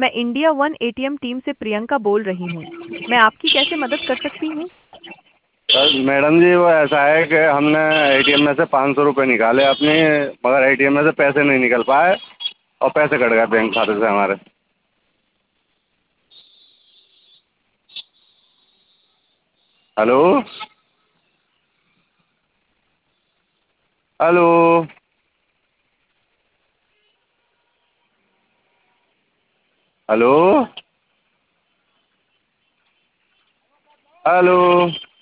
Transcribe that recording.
मैं India one ATM team से प्रियंका बोल रही हूँ। मैं आपकी कैसे मदद कर सकती हूँ? मैडम जी वो ऐसा है कि हमने एटीएम में से 500 रुपये निकाले अपने, मगर एटीएम में से पैसे नहीं निकल पाए और पैसे कट गए बैंक खाते से हमारे। Hello hello. Hello hello.